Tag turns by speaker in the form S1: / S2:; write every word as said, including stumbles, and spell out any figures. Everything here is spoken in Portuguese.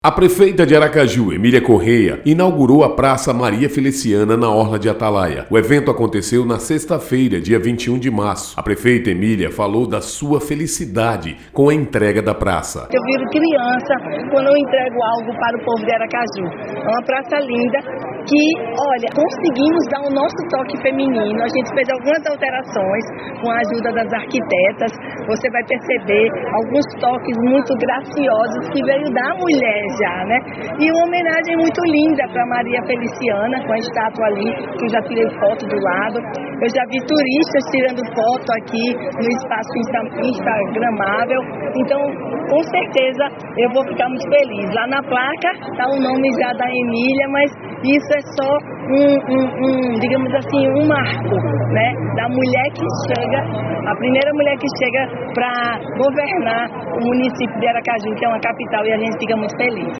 S1: A prefeita de Aracaju, Emília Correia, inaugurou a Praça Maria Feliciana na Orla de Atalaia. O evento aconteceu na sexta-feira, dia vinte e um de março. A prefeita Emília falou da sua felicidade com a entrega da praça.
S2: Eu viro criança quando eu entrego algo para o povo de Aracaju. É uma praça linda que, olha, conseguimos dar o nosso toque feminino. A gente fez algumas alterações com a ajuda das arquitetas. Você vai perceber alguns toques muito graciosos que veio da mulher já, né? E uma homenagem muito linda para Maria Feliciana, com a estátua ali, que eu já tirei foto do lado. Eu já vi turistas tirando foto aqui no espaço instagramável. Então, com certeza, eu vou ficar muito feliz. Lá na placa está o nome já da Emília, mas isso é só um, um, um, digamos assim, um marco, né? Da mulher que chega, a primeira mulher que chega para governar o município de Aracaju, que é uma capital, e a gente fica muito feliz.